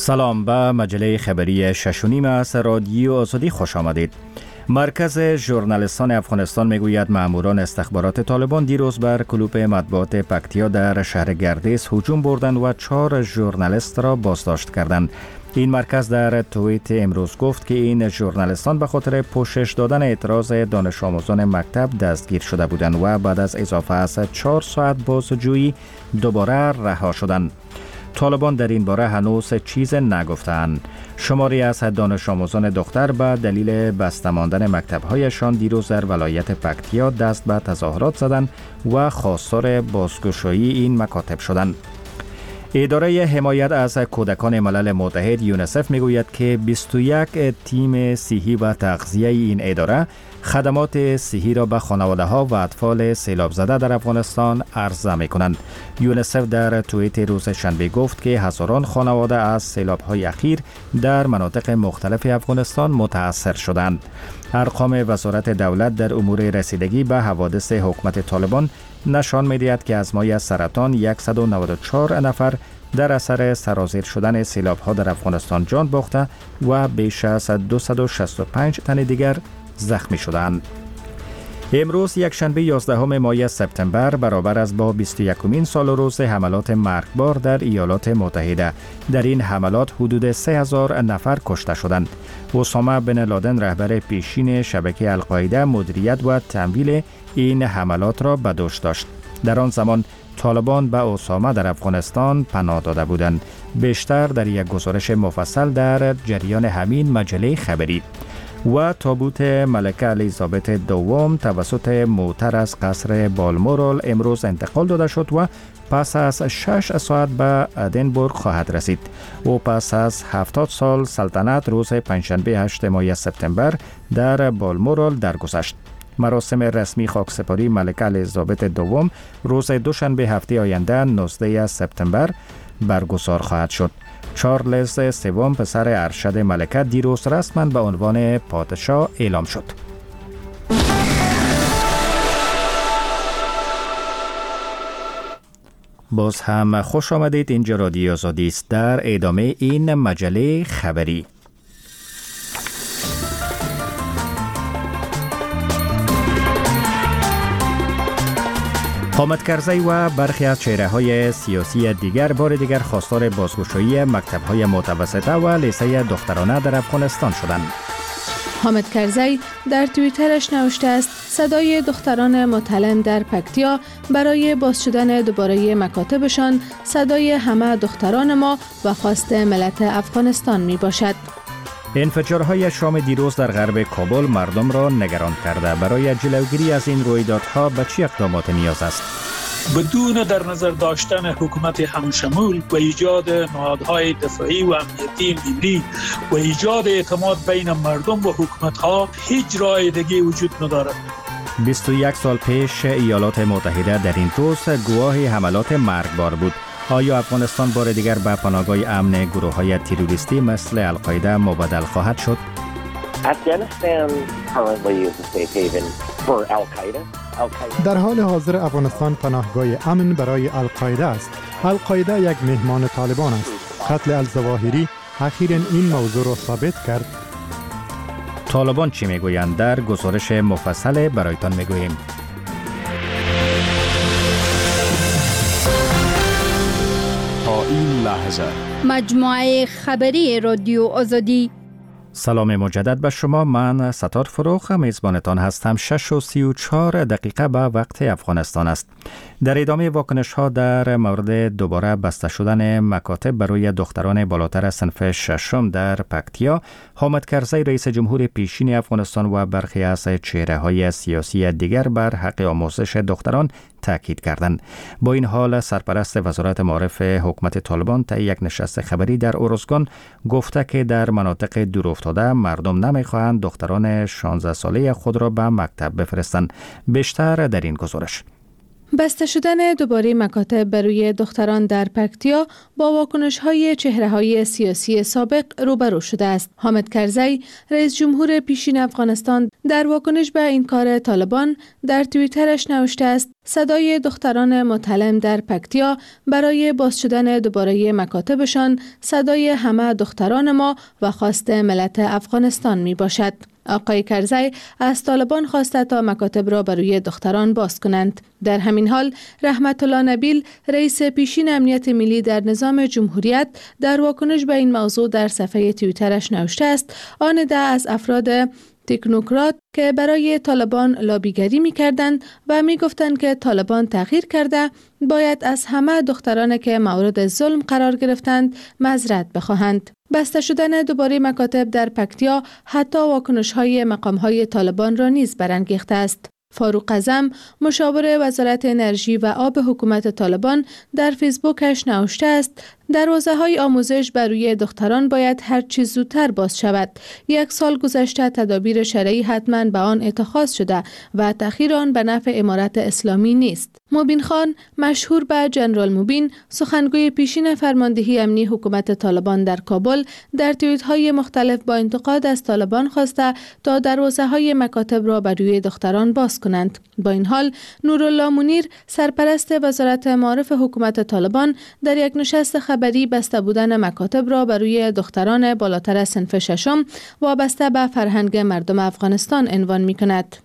سلام، به مجله خبری 6.5 از رادیو آزادی خوش آمدید. مرکز ژورنالیستان افغانستان میگوید ماموران استخبارات طالبان دیروز بر کلوپ مطبوعات پکتیا در شهر گردیز هجوم بردند و 4 ژورنالیست را بازداشت کردند. این مرکز در توییت امروز گفت که این ژورنالیستان به خاطر پوشش دادن اعتراض دانش آموزان مکتب دستگیر شده بودند و بعد از اضافه از 4 ساعت بازجویی دوباره رها شدند. طالبان در این باره هنوز چیز نگفتند. شماری از دانش آموزان دختر به دلیل بسته ماندن مکتب‌هایشان دیروز در ولایت پکتیا دست به تظاهرات زدند و خواستار بازگشایی این مکاتب شدند. اداره حمایت از کودکان ملل متحد یونیسف میگوید که 21 تیم صحی و تغذیه این اداره خدمات صحی را به خانواده‌ها و اطفال سیلاب زده در افغانستان عرضه می‌کنند. یونیسف در توییت روز شنبه گفت که هزاران خانواده از سیلاب‌های اخیر در مناطق مختلف افغانستان متاثر شدند. ارقام وزارت دولت در امور رسیدگی به حوادث حکومت طالبان نشان می‌دهد که از مایع سرطان 194 نفر در اثر سرازیر شدن سیلاب‌ها در افغانستان جان باخته و بیش از 265 تن دیگر زخمی شدند. امروز یک شنبه 11 ماه سپتامبر برابر است با 21مین سال روز حملات مرگبار در ایالات متحده. در این حملات حدود 3000 نفر کشته شدند. اسامه بن لادن رهبر پیشین شبکه القاعده مدیریت و تمویل این حملات را به دوش داشت. در آن زمان طالبان به اسامه در افغانستان پناه داده بودند. بیشتر در یک گزارش مفصل در جریان همین مجله خبری. و تابوت ملکه الیزابت دوم توسط موتر از قصر بالمورال امروز انتقال داده شد و پس از 6 ساعت به ادینبورگ خواهد رسید. او پس از 70 سال سلطنت روز پنجشنبه 8 ماه سپتامبر در بالمورال درگذشت. مراسم رسمی خاکسپاری ملکه الیزابت دوم روز دوشنبه هفته آینده 19 سپتامبر برگزار خواهد شد. چارلز سوم پسر ارشد ملکه دیروز رسما به عنوان پادشاه اعلام شد. باز هم خوش آمدید. اینجا رادیو آزادی است. در ادامه این مجله خبری حامد کرزی و برخی از چهره‌های سیاسی دیگر بار دیگر خواستار بازگشایی مکتب‌های متوسطه و لیسه دخترانه در افغانستان شدند. حامد کرزی در توییترش نوشته است صدای دختران متعلم در پکتیا برای باز شدن دوباره مکاتبشان صدای همه دختران ما و خواست ملت افغانستان می باشد. انفجارهای شام دیروز در غرب کابل مردم را نگران کرده. برای جلوگیری از این رویدادها به چه اقدامات نیاز است؟ بدون در نظر داشتن حکومت همشمول و ایجاد نهادهای دفاعی و امنیتی ملی و ایجاد اعتماد بین مردم و حکومت‌ها هیچ راه دیگه وجود ندارد. 21 سال پیش ایالات متحده در این روز گواه حملات مرگبار بود. آیا افغانستان بار دیگر به پناهگاه امن گروه‌های تروریستی مثل القاعده مبادل خواهد شد؟ در حال حاضر افغانستان پناهگاه امن برای القاعده است. القاعده یک مهمان طالبان است. قتل الظواهری اخیراً این موضوع را ثابت کرد. طالبان چی میگویند؟ در گزارش مفصل برایتان میگوییم. این لحظه مجموعه خبری رادیو آزادی. سلام مجدد به شما. من ستار فروخ میزبانتان هستم. 6:34 به وقت افغانستان است. در ادامه واکنش ها در مورد دوباره بسته شدن مکاتب برای دختران بالاتر صنف ششم در پکتیا، حامد کرزی رئیس جمهور پیشین افغانستان و برخی از چهره های سیاسی دیگر بر حق آموزش دختران تاکید کردند. با این حال سرپرست وزارت معارف حکومت طالبان طی یک نشست خبری در اورزگان گفته که در مناطق دورافتاده مردم نمیخواهند دختران 16 ساله خود را به مکتب بفرستند. بیشتر در این گزارش. بسته شدن دوباره مکاتب بروی دختران در پکتیا با واکنش‌های چهره‌های سیاسی سابق روبرو شده است. حامد کرزی، رئیس جمهور پیشین افغانستان، در واکنش به این کار طالبان در توییترش نوشته است: صدای دختران متعلم در پکتیا برای باز شدن دوباره مکاتبشان صدای همه دختران ما و خواست ملت افغانستان می باشد. آقای کرزی از طالبان خواسته تا مکاتب را برای دختران باز کنند. در همین حال رحمت الله نبیل، رئیس پیشین امنیت ملی در نظام جمهوریت، در واکنش به این موضوع در صفحه توییترش نوشته است: آن عده از افراد تکنوکرات که برای طالبان لابیگری می کردند و می گفتند که طالبان تغییر کرده، باید از همه دختران که مورد ظلم قرار گرفتند معذرت بخواهند. بسته شدن دوباره مکاتب در پکتیا حتی واکنش‌های مقام‌های طالبان را نیز برانگیخته است. فاروق اعظم، مشاور وزارت انرژی و آب حکومت طالبان، در فیسبوکش نوشته است: دروازه‌های آموزش برای دختران باید هر چیز زودتر باز شود. 1 سال گذشته تدابیر شرعی حتما به آن اتخاذ شده و تأخیر آن به نفع امارت اسلامی نیست. مبین خان، مشهور به جنرال مبین، سخنگوی پیشین فرماندهی امنی حکومت طالبان در کابل، در توییت‌های مختلف با انتقاد از طالبان خواسته تا دروازه‌های مکاتب را برای دختران باز کنند. با این حال نورالله منیر، سرپرست وزارت معارف حکومت طالبان، در یک نشست خبری بسته بودن مکاتب را برای دختران بالاتر از صنف ششم وابسته به فرهنگ مردم افغانستان عنوان می‌کند.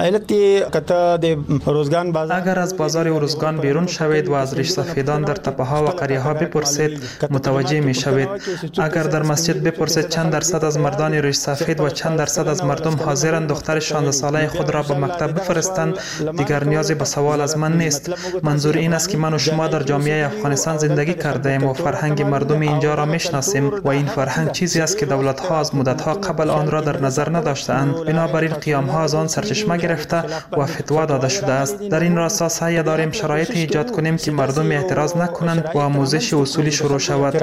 اگر از بازار ارزگان بیرون شوید و از ریش سفیدان در تپه‌ها و قریه‌ها بپرسید متوجه می‌شوید. اگر در مسجد بپرسید چند درصد از مردان ریش سفید و چند درصد از مردم حاضرند دختر 16 ساله خود را به مکتب بفرستند، دیگر نیازی به سوال از من نیست. منظور این است که من و شما در جامعه افغانستان زندگی کرده‌ایم و فرهنگ مردم اینجا را میشناسیم و این فرهنگ چیزی است که دولت‌ها از مدت‌ها قبل آن را در نظر نداشتند. بنابراین قیام‌ها از آن سرچشمه گرفته و فتوا داده شده است. در این راستا سعی داریم شرایط ایجاد کنیم که مردم اعتراض نکنند و آموزش اصولی شروع شود.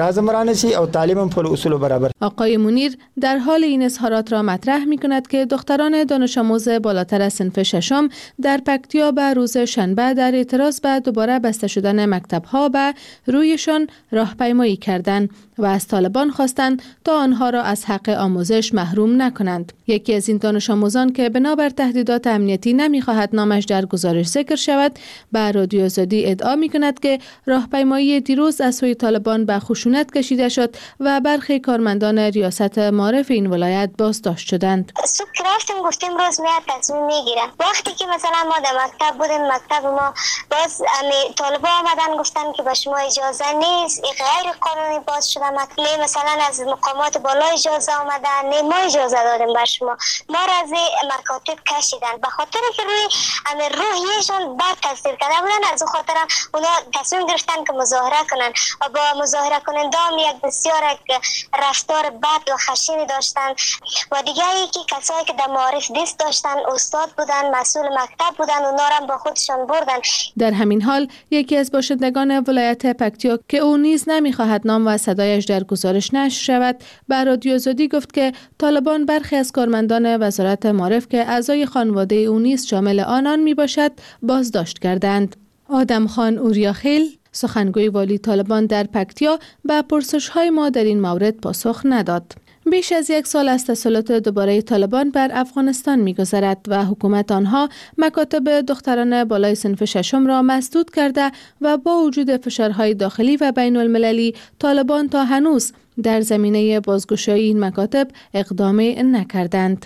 آقای منیر در حال این اظهارات را مطرح می‌کند که دختران دانش آموز بالاتر از صنف ششم در پکتیا به روز شنبه در اعتراض به دوباره بسته شدن مکتب‌ها به رویشان راهپیمایی کردند و از طالبان خواستند تا آنها را از حق آموزش محروم نکنند. یکی از این دانش آموزان که بنابر تهدیدات امنیتی نمی‌خواهد نامش در گزارش ذکر شود، به رادیو آزادی ادعا می‌کند که راهپیمایی دیروز از سوی طالبان به خشونت کشیده شد و برخی کارمندان ریاست معارف این ولایت بازداشت شدند. صبح رفتیم گفتیم روز میاد تصمیم میگیرن. وقتی که مثلا ما در مکتب بودیم، مکتب ما باز طالبان آمدن گفتن که به شما اجازه نیست، این غیر قانونی باز شده مکتب، مثلا از مقامات بالا اجازه آمدن، نه ما اجازه دادیم به شما. ما را از مکاتب کشیدن به خاطر که روی روحیشون بد تصویر کرده بودن. از خاطر اونا تصمیم گرفتن که مظاهره کنن و با مظاهره کنندگان یک بسیار رفتار بد و خشنی داشتن و دیگه یکی کسایی که در معارف دست داشتن، استاد بودن، مسئول مکتب بودن، اونا را با خودشان بردن. در همین حال یکی از باشندگان ولایت پکتیا که او نیز نمیخواهد نام و صدایش در گزارش نشر شود، به رادیو آزادی گفت که طالبان برخی از کارمندان وزارت معارف که اعضای خانواده او نیز شامل آنان میباشد بازداشت کردند. آدم خان اوریاخیل، سخنگوی والی طالبان در پکتیا، به پرسش‌های ما در این مورد پاسخ نداد. بیش از 1 سال از تسلط دوباره طالبان بر افغانستان می‌گذرد و حکومت آنها مکاتب دختران بالای صنف ششم را مسدود کرده و با وجود فشارهای داخلی و بین المللی، طالبان تا هنوز در زمینه بازگشایی این مکاتب اقدام نکردند.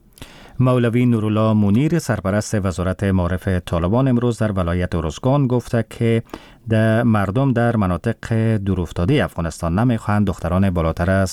مولوی نورالله منیر، سرپرست وزارت معارف طالبان، امروز در ولایت ارزگان گفته که مردم در مناطق دورافتاده افغانستان نمیخواهند دختران بالاتر از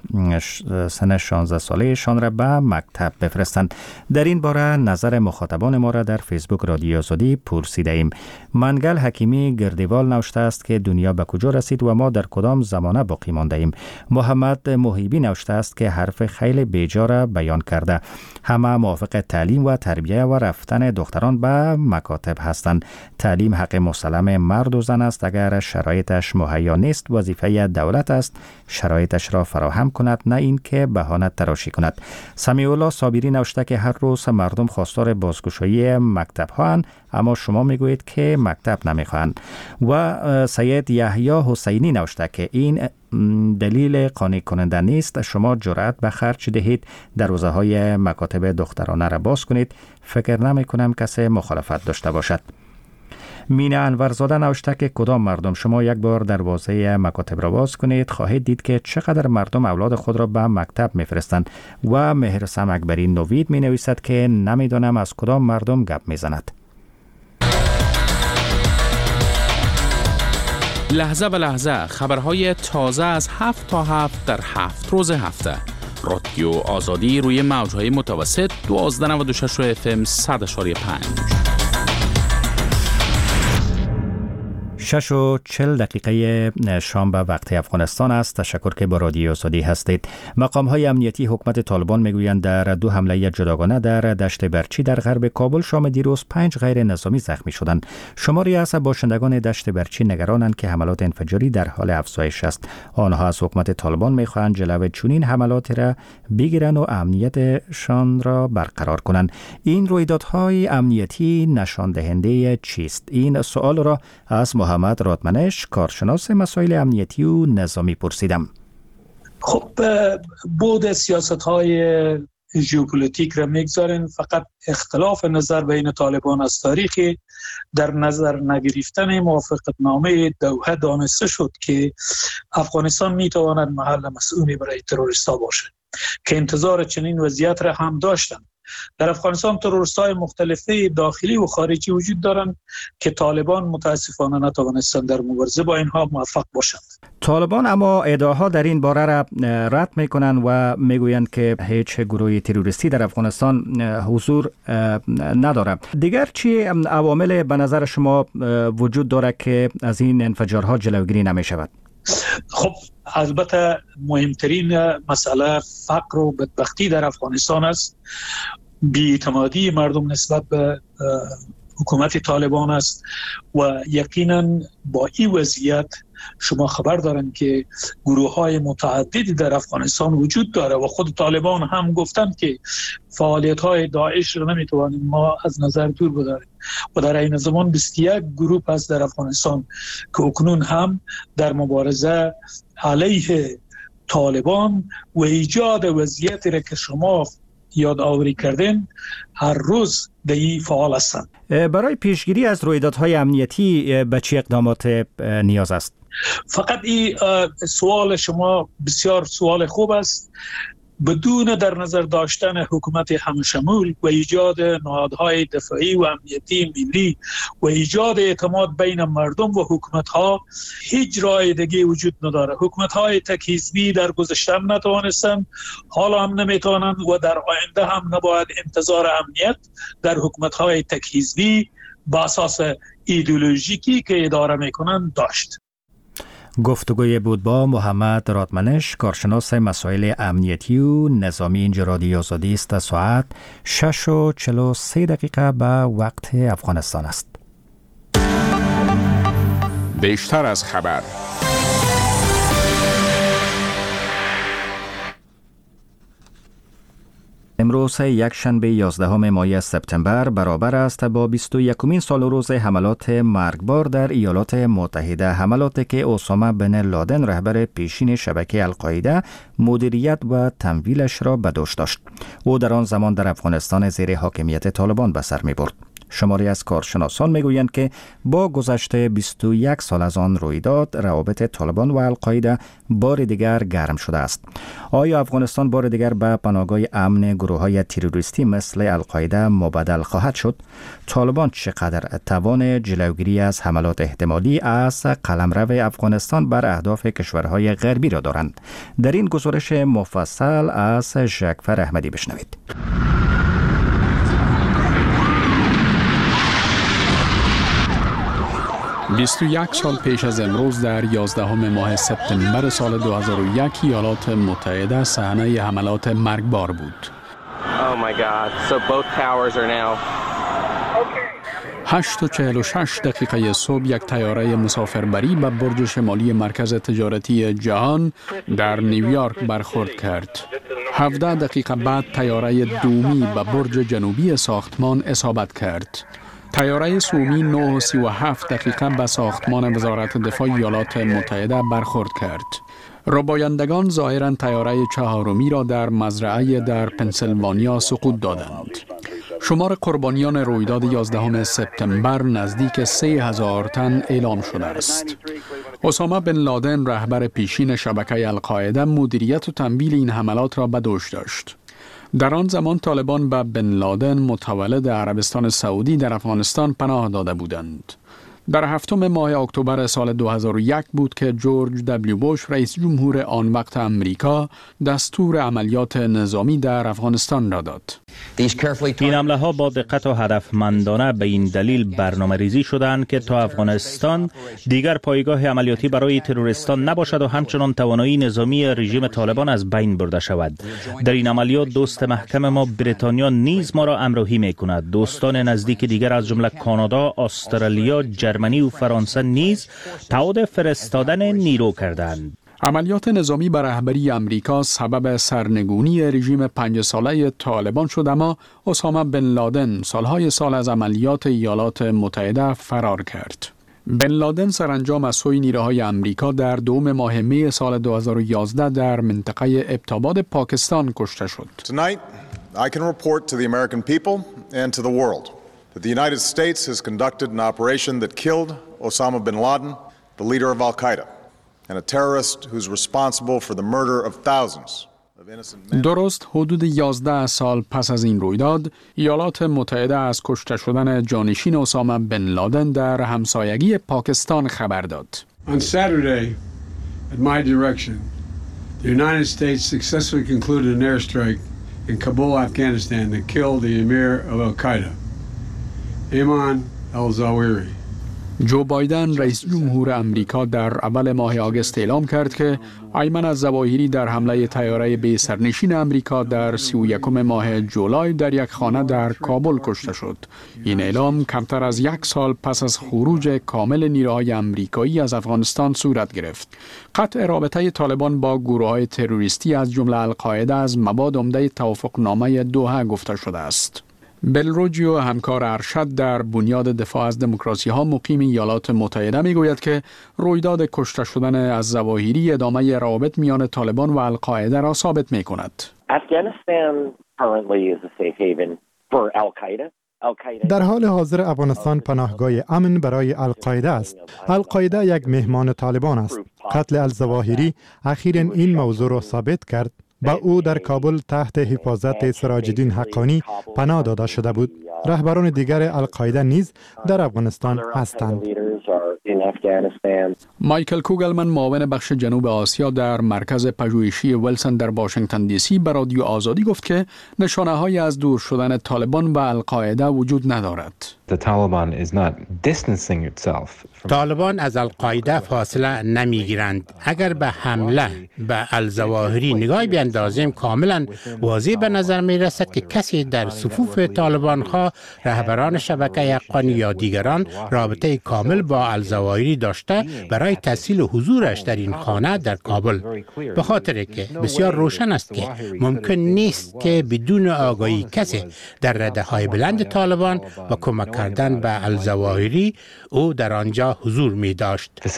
سن 16 سالهشان را به مکتب بفرستند. در این باره نظر مخاطبان ما را در فیسبوک رادیو آزادی پرسیده ایم. منگل حکیمی گردیوال نوشته است که دنیا به کجا رسید و ما در کدام زمانه باقی مانده ایم. محمد محیبی نوشته است که حرف خیلی بیجا را بیان کرده. همه همه موافق تعلیم و تربیه و رفتن دختران به مکاتب هستند. تعلیم حق مسلم مرد و زن است. اگر شرایطش مهیا نیست وظیفه دولت است شرایطش را فراهم کند، نه اینکه بهانه تراشی کند. سمیع الله صابری نوشته که هر روز مردم خواستار بازگشایی مکتب ها اند، اما شما میگویید که مکتب نمیخواهند. و سید یحیی حسینی نوشته که این دلیل قانع کننده نیست. شما جرأت به خرج دهید دروازه های مکاتب دخترانه را باز کنید. فکر نمی کنم کسی مخالفت داشته باشد. مینه انورزاده نوشته که کدام مردم؟ شما یک بار دروازه مکاتب را باز کنید خواهید دید که چقدر مردم اولاد خود را به مکتب میفرستند. و مهرسم اکبری نوید می نویسد که نمیدانم از کدام مردم گپ میزند. لحظه به لحظه خبرهای تازه از 7 تا 7 در 7 روز هفته. رادیو آزادی روی موجهای متوسط 1296 FM 100.5. 6:40 شام به وقت افغانستان است. تشکر که با رادیو آزادی هستید. مقام‌های امنیتی حکومت طالبان میگویند در 2 حمله جداگانه در دشت برچی در غرب کابل شام دیروز 5 غیر نظامی زخمی شدند. شماری از باشندگان دشت برچی نگرانند که حملات انفجاری در حال افزایش است. آنها از حکومت طالبان میخواهند جلوی چنین حملات را بگیرند و امنیتشان را برقرار کنند. این رویدادهای امنیتی نشان دهنده چیست؟ این سوال را از محمد رادمنش کارشناس مسائل امنیتی و نظامی پرسیدم. خب بود سیاست‌های ژئوپلیتیک را میگذارین، فقط اختلاف نظر بین طالبان از تاریخی در نظر نگرفتن موافقتنامه دوحه دانسته شد که افغانستان میتواند محل مسئولی برای تروریست‌ها باشد که انتظار چنین وضعیت را هم داشتند. در افغانستان تروریست‌های مختلفه داخلی و خارجی وجود دارند که طالبان متاسفانه نتوانستند در مبارزه با اینها موفق باشند. طالبان اما ادعاها در این باره را رد میکنند و میگویند که هیچ گروه تروریستی در افغانستان حضور ندارد. دیگر چی عوامل به نظر شما وجود دارد که از این انفجارها جلوگیری نمی شود؟ خب البته مهمترین مسئله فقر و بدبختی در افغانستان است. بی‌اعتمادی مردم نسبت به حکومت طالبان است و یقینا با این وضعیت شما خبر دارند که گروه‌های متعددی در افغانستان وجود داره و خود طالبان هم گفتند که فعالیت‌های داعش را نمی‌توانیم ما از نظر دور بداریم و در این زمان 21 گروه است در افغانستان که اکنون هم در مبارزه علیه طالبان و ایجاد وضعیتی را که شما یاد آوری کردین هر روز دهی فعال هستند. برای پیشگیری از رویدادهای امنیتی به چه اقدامات نیاز است؟ فقط این سوال شما بسیار سوال خوب است. بدون در نظر داشتن حکومت همشمول و ایجاد نهادهای دفاعی و امنیتی ملی و ایجاد اعتماد بین مردم و حکومت‌ها هیچ راه دیگه وجود نداره. حکومت‌های تک حزبی در گذشته هم نتوانستند، حالا هم نمیتوانند و در آینده هم نباید انتظار امنیت در حکومت‌های تک حزبی با اساس ایدئولوژیکی که اداره میکنند داشت. گفتگوی بود با محمد رادمنش کارشناس مسائل امنیتی و نظامی. اینجا رادیو آزادی است. ساعت 6:43 به وقت افغانستان است. بیشتر از خبر. امروز یک شنبه 11 ماه سپتامبر برابر است با 21مین سال روز حملات مرگبار در ایالات متحده. حملاتی که اسامه بن لادن رهبر پیشین شبکه القاعده مدیریت و تمویلش را به دوش داشت. او در آن زمان در افغانستان زیر حاکمیت طالبان به سر می برد. شماری از کارشناسان میگویند که با گذشت 21 سال از آن رویداد روابط طالبان و القاعده بار دیگر گرم شده است. آیا افغانستان بار دیگر به پناهگاه امن گروه‌های تروریستی مثل القاعده مبدل خواهد شد؟ طالبان چقدر توان جلوگیری از حملات احتمالی از قلمرو افغانستان بر اهداف کشورهای غربی را دارند؟ در این گزارش مفصل از ژکفر احمدی بشنوید. 21 سال پیش از امروز در 11 ماه سپتامبر سال 2001 ایالات متحده صحنه حملات مرگبار بود. my God. So both towers are now 8:46 صبح یک طیاره مسافربری به برج شمالی مرکز تجارتی جهان در نیویورک برخورد کرد. 17 دقیقه بعد طیاره دومی به برج جنوبی ساختمان اصابت کرد. طیاره سومی 9:37 به ساختمان وزارت دفاع ایالات متحده برخورد کرد. ربایندگان ظاهراً طیاره چهارمی را در مزرعه در پنسیلوانیا سقوط دادند. شمار قربانیان رویداد 11 سپتامبر نزدیک 3000 تن اعلام شده است. اسامه بن لادن رهبر پیشین شبکه القاعده مدیریت و تمویل این حملات را به دوش داشت. در آن زمان طالبان به بن لادن متولد عربستان سعودی در افغانستان پناه داده بودند. در 7 ماه اکتبر سال 2001 بود که جورج دبلیو بوش رئیس جمهور آن وقت امریکا دستور عملیات نظامی در افغانستان را داد. این حمله ها با دقت و هدفمندانه به این دلیل برنامه‌ریزی شدند که تا افغانستان دیگر پایگاه عملیاتی برای تروریستان نباشد و همچنان توانایی نظامی رژیم طالبان از بین برده شود. در این عملیات دوست محکم ما بریتانیا نیز ما را همراهی می‌کند. دوستان نزدیک دیگر از جمله کانادا، استرالیا، جرمنی و فرانسه نیز تعهد فرستادن نیرو کردند. عملیات نظامی بر رهبری امریکا سبب سرنگونی رژیم 5 ساله طالبان شد، اما اسامه بن لادن سالهای سال از عملیات ایالات متحده فرار کرد. بن لادن سرانجام از سوی نیروهای امریکا در 2 ماه می سال 2011 در منطقه ابتاباد پاکستان کشته شد. Tonight, I can report to the American people and to the world that the United States has conducted an operation that killed Osama bin Laden, the leader of Al-Qaeda, and a terrorist who's responsible for the murder of thousands of innocent men. درست حدود 11 سال پس از این رویداد، ایالات متحده از کشته شدن جانشین اسامه بن لادن در همسایگی پاکستان خبر داد. On Saturday, at my direction, the United States successfully concluded an airstrike in Kabul, Afghanistan that killed the emir of Al-Qaeda, Ayman al-Zawahiri. جو بایدن رئیس جمهور امریکا در اول ماه آگوست اعلام کرد که ایمن الظواهری در حمله طیاره بی سرنشین امریکا در 31 ماه جولای در یک خانه در کابل کشته شد. این اعلام کمتر از 1 سال پس از خروج کامل نیروهای امریکایی از افغانستان صورت گرفت. قطع رابطه طالبان با گروه‌های تروریستی از جمله القاعده از مباد عمده توافقنامه دوحه گفته شده است. بلروجیو همکار ارشد در بنیاد دفاع از دموکراسی ها مقیم ایالات متحده میگوید که رویداد کشته شدن الظواهری ادامه روابط میان طالبان و القاعده را ثابت می کند. در حال حاضر افغانستان پناهگاه امن برای القاعده است. القاعده یک مهمان طالبان است. قتل الظواهری اخیراً این موضوع را ثابت کرد. با او در کابل تحت حفاظت سراج الدین حقانی پناه داده شده بود. رهبران دیگر القاعده نیز در افغانستان هستند. مایکل کوگلمن معاون بخش جنوب آسیا در مرکز پژوهشی ویلسون در واشنگتن دی سی به رادیو آزادی گفت که نشانه‌هایی از دور شدن طالبان و القاعده وجود ندارد. طالبان از القاعده فاصله نمیگیرند. اگر به حمله به الظواهری نگاه بیندازیم کاملا واضح به نظر می رسد که کسی در صفوف طالبان ها رهبران شبکه حقانی یا دیگران رابطه کامل با الظواهری داشته برای تسهیل حضورش در این خانه در کابل. به خاطر که بسیار روشن است که ممکن نیست که بدون آگاهی کسی در رده های بلند طالبان با کمک کردن به الظواهری او در آنجا حضور می داشت.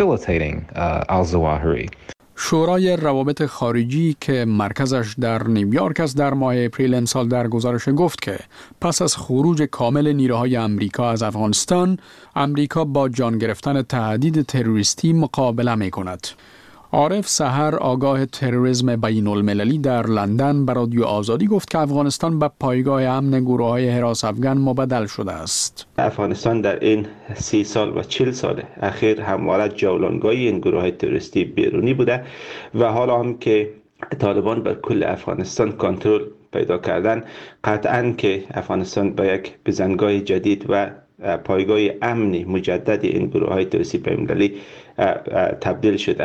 شورای روابط خارجی که مرکزش در نیویورک است در ماه اپریل امسال در گزارش گفت که پس از خروج کامل نیروهای امریکا از افغانستان، امریکا با جان گرفتن تهدید تروریستی مقابله می کند. عارف سحر آگاه تروریسم بین المللی در لندن به رادیو آزادی گفت که افغانستان به پایگاه امن گروه‌های حراس افغان مبدل شده است. افغانستان در این 30 سال و 40 سال اخیر همواره جولانگاه این گروه‌های تروریستی بیرونی بوده و حالا هم که طالبان بر کل افغانستان کنترل پیدا کردن، قطعاً که افغانستان به یک بزنگاه جدید و پایگاه امنی مجدد این گروه‌های تروریستی بین‌المللی تبدیل شده است.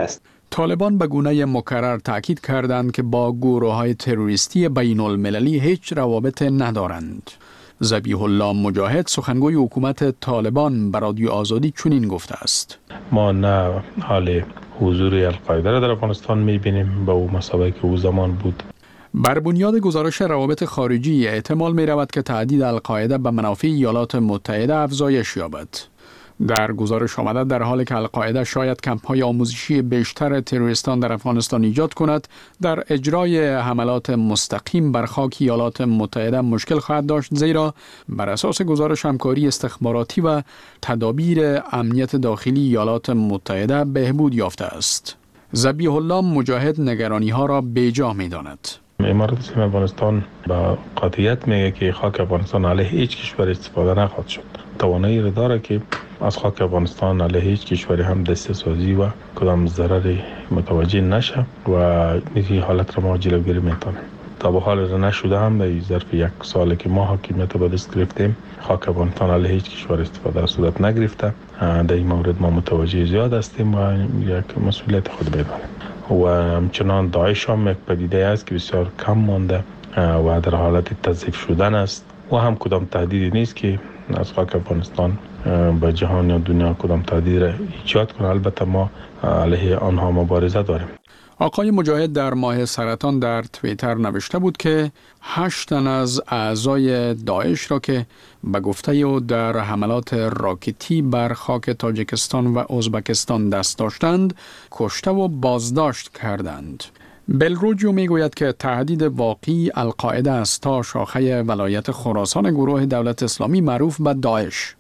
طالبان به گونه مکرر تاکید کردند که با گروه‌های تروریستی بین المللی هیچ روابط ندارند. ذبیح الله مجاهد سخنگوی حکومت طالبان به رادیو آزادی چنین گفته است: ما نه حال حضور القاعده را در افغانستان می‌بینیم به اون مسابقه که او زمان بود. بر بنیاد گزارش روابط خارجی احتمال می رود که تهدید القاعده به منافع ایالات متحده افزایش یابد. در گزارش آمده در حالی که القاعده شاید کمپ‌های آموزشی بیشتر تروریستان در افغانستان ایجاد کند، در اجرای حملات مستقیم بر خاک ایالات متحده مشکل خواهد داشت، زیرا بر اساس گزارش همکاری استخباراتی و تدابیر امنیت داخلی ایالات متحده بهبود یافته است. ذبیح الله مجاهد نگرانی‌ها را بیجا می‌داند. امارات اسلامی افغانستان با قاطعیت میگه که خاک افغانستان علیه هیچ کشور استفاده نخواهد شد. توانایی را داره که از خاک افغانستان علیه هیچ کشوری هم دسته سازی و کدام ضرری متوجه نشه و این حالت را ما جلوگیری میتونیم. تا به حال را نشده هم در ظرف یک سالی که ما حاکمیت به دست گرفتیم، خاک افغانستان علیه هیچ کشور استفاده را صورت نگرفته. در این مورد ما متوجه زیاد هستیم و یک مسئولیت خود بدانیم. و همچنان داعش هم یک پدیده است که بسیار کم مانده و در حالت تضعیف شدن است و هم کدام تهدیدی نیست که از خاک افغانستان به جهان یا دنیا کدام تهدید را ایجاد کنه. البته ما علیه آنها مبارزه داریم. آقای مجاهد در ماه سرطان در توییتر نوشته بود که 8 تن از اعضای داعش را که به گفته او در حملات راکتی بر خاک تاجیکستان و ازبکستان دست داشتند، کشته و بازداشت کردند. بلروجیو میگوید که تهدید واقعی القاعده است تا شاخه ولایت خراسان گروه دولت اسلامی معروف به داعش.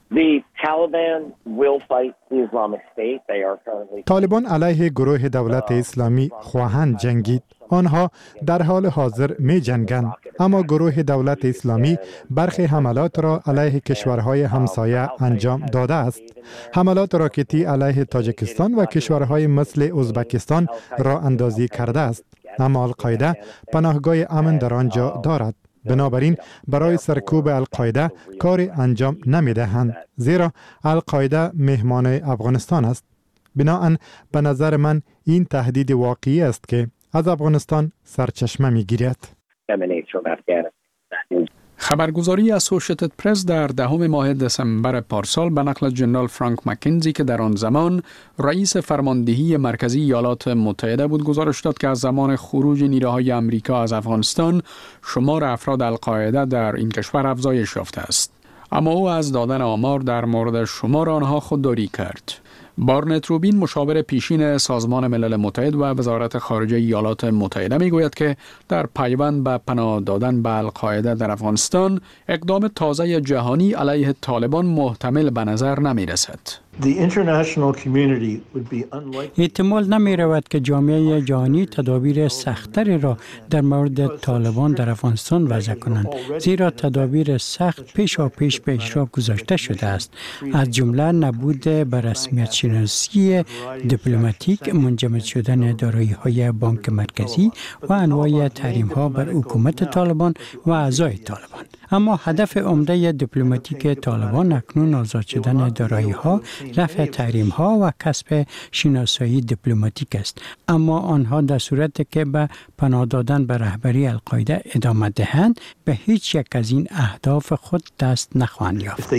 طالبان علیه گروه دولت اسلامی خواهند جنگید. آنها در حال حاضر می جنگند، اما گروه دولت اسلامی برخی حملات را علیه کشورهای همسایه انجام داده است. حملات راکتی علیه تاجیکستان و کشورهای مثل ازبکستان را اندازی کرده است، اما القاعده پناهگاه امن در آنجا دارد. بنابراین برای سرکوب القاعده کار انجام نمی دهند، زیرا القاعده مهمان افغانستان است. بناهن به نظر من این تهدید واقعی است که از افغانستان سرچشمه می گیرد. خبرگزاری اسوشیتد پرس در 10 ماه دسامبر پارسال به نقل جنرال فرانک مکنزی که در آن زمان رئیس فرماندهی مرکزی ایالات متحده بود گزارش داد که از زمان خروج نیروهای آمریکا از افغانستان شمار افراد القاعده در این کشور افزایش یافته است. اما او از دادن آمار در مورد شمار آنها خودداری کرد. بارنت روبین مشاور پیشین سازمان ملل متحد و وزارت خارجه ایالات متحده میگوید که در پیوند به پناه دادن به القاعده در افغانستان اقدام تازه جهانی علیه طالبان محتمل به نظر نمی رسد. احتمال نمی رود که جامعه جهانی تدابیر سخت‌تری را در مورد طالبان در افغانستان وضع کنند، زیرا تدابیر سخت پیش به اجرا گذاشته شده است، از جمله نبود به رسمیت شناسی دیپلماتیک، منجمد شدن دارایی‌های بانک مرکزی و انواع تحریم‌ها بر حکومت طالبان و اعضای طالبان. اما هدف عمده دیپلماتیک طالبان اکنون آزاد شدن دارایی‌ها، رفع تحریم‌ها و کسب شناسایی دیپلماتیک است، اما آنها در صورتی که به پناه دادن به رهبری القاعده ادامه دهند به هیچ یک از این اهداف خود دست نخواهند یافت.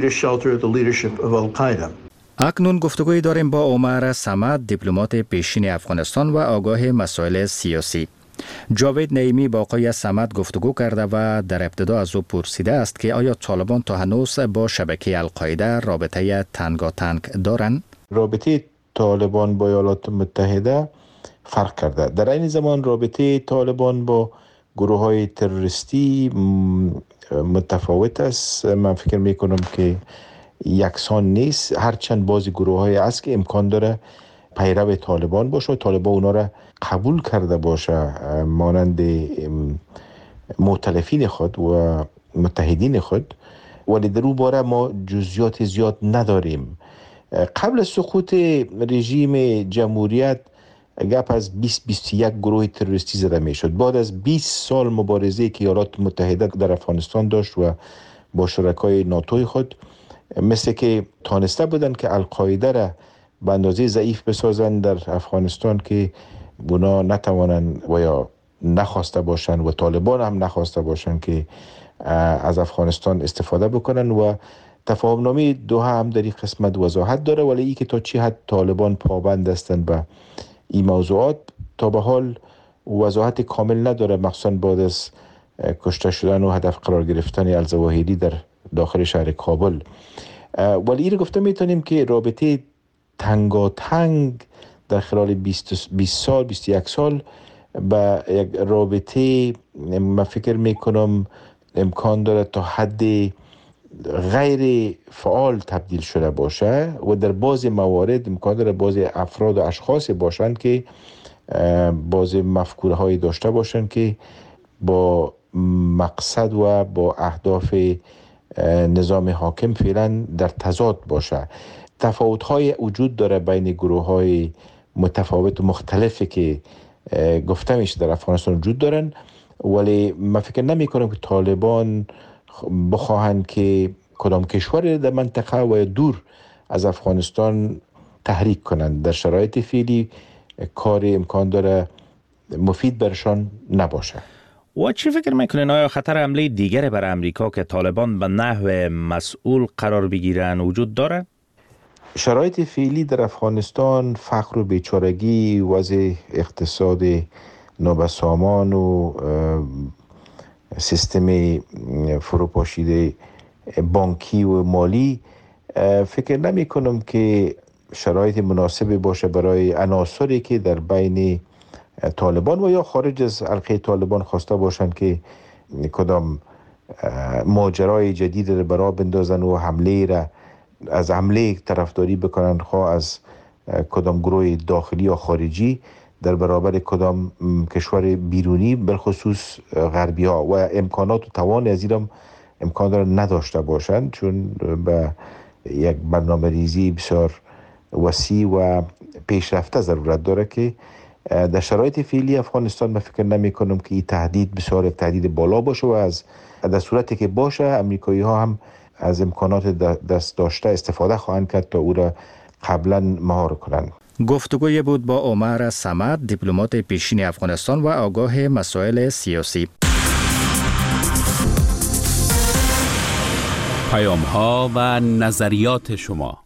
اکنون گفتگوی داریم با عمر صمد، دیپلمات پیشین افغانستان و آگاه مسائل سیاسی. جاوید نعیمی با آقای صمد گفتگو کرده و در ابتدا از او پرسیده است که آیا طالبان تا هنوز با شبکه القاعده رابطه تنگاتنگ دارند؟ رابطه طالبان با ایالات متحده فرق کرده. در این زمان رابطه طالبان با گروه های تروریستی متفاوت است. من فکر میکنم که یکسان نیست، هرچند بعضی گروه های است که امکان داره پیرو طالبان باشه و طالبان اونا را قبول کرده باشه مانند مؤتلفین خود و متحدین خود، ولی در اون باره ما جزئیات زیاد نداریم. قبل از سقوط رژیم جمهوریت گپ از 20-21 گروه تروریستی زده می شد. بعد از 20 سال مبارزه که ایالات متحده در افغانستان داشت و با شرکای ناتوی خود، مثل که تانسته بودن که القاعده را به اندازه ضعیف بسازند در افغانستان که اونا نتوانند و یا نخواسته باشند و طالبان هم نخواسته باشند که از افغانستان استفاده بکنن و تفاهم نامه دوحه هم در این قسمت وضاحت داره، ولی ای که تا چی حد طالبان پابند هستند به این موضوعات تا به حال وضاحت کامل نداره، مخصوصا بعد از کشته شدن و هدف قرار گرفتن الظواهری در داخل شهر کابل. ولی این رو گفته میتونیم که رابطه تنگاتنگ در خلال 20 سال 21 سال به یک رابطه من فکر میکنم امکان داره تا حد غیر فعال تبدیل شده باشه و در بعضی موارد امکان داره بعضی افراد و اشخاص باشند که بعضی مفکوره های داشته باشند که با مقصد و با اهداف نظام حاکم فعلا در تضاد باشه. تفاوت های وجود داره بین گروه های متفاوت و مختلفی که گفته میشه در افغانستان وجود دارن، ولی من فکر نمی کنم که طالبان بخواهند که کدام کشور در منطقه و دور از افغانستان تحریک کنند. در شرایط فعلی کار امکان داره مفید برشان نباشه. و چی فکر میکنین آیا خطر حمله دیگر بر امریکا که طالبان به نحو مسئول قرار بگیرن وجود داره؟ شرایط فعلی در افغانستان، فقر و بیچارگی، وضع اقتصاد نابسامان و سیستم فروپاشیده بانکی و مالی، فکر نمی کنم که شرایط مناسبی باشه برای عناصری که در بین طالبان و یا خارج از حلقه طالبان خواسته باشند که کدام ماجرای جدید را برا بندازن و حمله را از حمله طرفداری بکنن، خواه از کدام گروه داخلی یا خارجی در برابر کدام کشور بیرونی، بالخصوص غربی ها، و امکانات و توان از این امکان داره نداشته باشند، چون به یک برنامه ریزی بسیار وسیع و پیشرفته ضرورت داره که در شرایط فعلی افغانستان من فکر نمی کنم که این تهدید بسیار تهدید بالا باشه و از در صورتی که باشه امریکایی ها هم از امکانات دست داشته استفاده خواهند کرد تا او را قبلا مهار کنند. گفتگوی بود با عمر صمد، دیپلمات پیشین افغانستان و آگاه مسائل سیاسی. پیام ها و نظریات شما.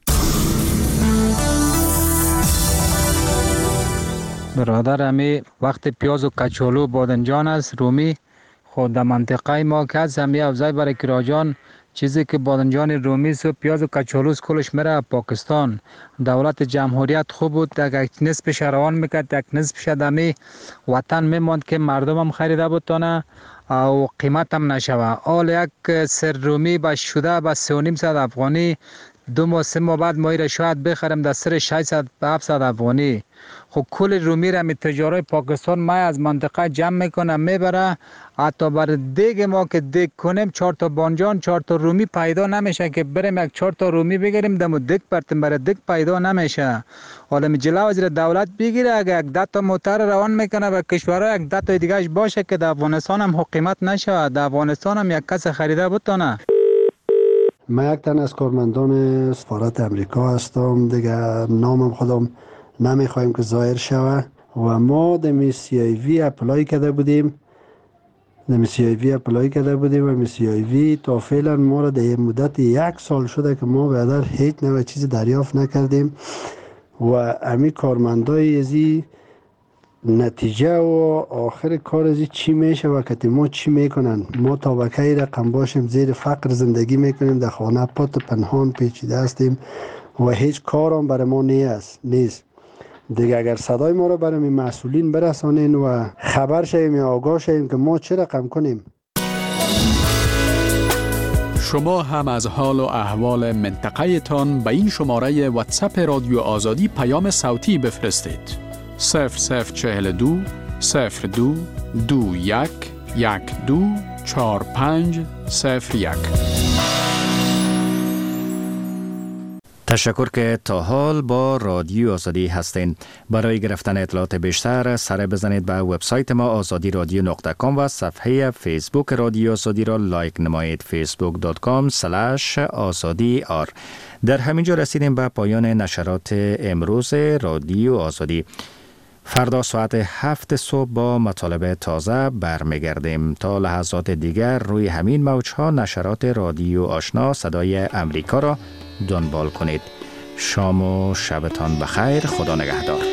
برادر امی وقت پیاز و کچالو بادنجان است رومی خود در منطقه ما که از همی افزای برای کراجان چیزی که بادنجان رومی و پیاز و کچالوس کلش میره پاکستان. دولت جمهوریت خوب بود، یک نصفش روان میکرد، یک نصفش دمی وطن میماند که مردم هم خریده بودتانه و قیمت هم نشوه. آل یک سر رومی با شده با 3.5 افغانی 2 ماه 3 ماه بعد ما را شاید بخرم در سر 600 به 700 افغانی. خب کل رومی را می تجارای پاکستان ما از منطقه جمع میکنه میبره، حتی بر دیگ ما که دیگ کنیم 4 تا بانجان 4 تا رومی پیدا نمیشه که بریم یک 4 تا رومی بگیریم دمو دیگ پرتیم برای دیگ پیدا نمیشه. حالا می جلو وزیر دولت بگیره اگه یک 10 تا موتر روان میکنه و کشورها یک 10 تا دیگهش باشه که در افغانستان هم حکومت نشه، در افغانستان هم یک کس خریده بتونه. من یک تن از کارمندان سفارت امریکا هستم دیگه، نامم خودم نمیخوایم که ظاهر شوه و ما دمی CIV اپلای کرده بودیم و CIV تا فعلا ما را در مدت 1 سال شده که ما بعد هیچ نوع چیزی دریافت نکردیم و امی کارمندای ازی نتیجه و آخر کار ازی چی میشه و که ما چی میکنن. ما طبقه رقم باشیم زیر فقر زندگی میکنیم، در خانه پات پنهان پیچیده هستیم و هیچ کار هم برای ما نیست دیگه. اگر صدای ما رو برای مسئولین برسانین و خبر شویم یا آگاه شویم که ما چه رقم کنیم. شما هم از حال و احوال منطقه تان به این شماره واتساپ رادیو آزادی پیام صوتی بفرستید. 0042 02 21 12 45 01. تشکر که تا حال با رادیو آزادی هستین. برای گرفتن اطلاعات بیشتر سر بزنید به وبسایت ما azadiradyo.com و صفحه فیسبوک رادیو آزادی را لایک نمایید facebook.com/azadi. در همینجا رسیدیم به پایان نشرات امروز رادیو آزادی. فردا ساعت 7 صبح با مطالب تازه برمیگردیم. تا لحظات دیگر روی همین موجها نشرات رادیو آشنا صدای امریکا را دنبال کنید. شام و شبتان بخیر. خدا نگهدار.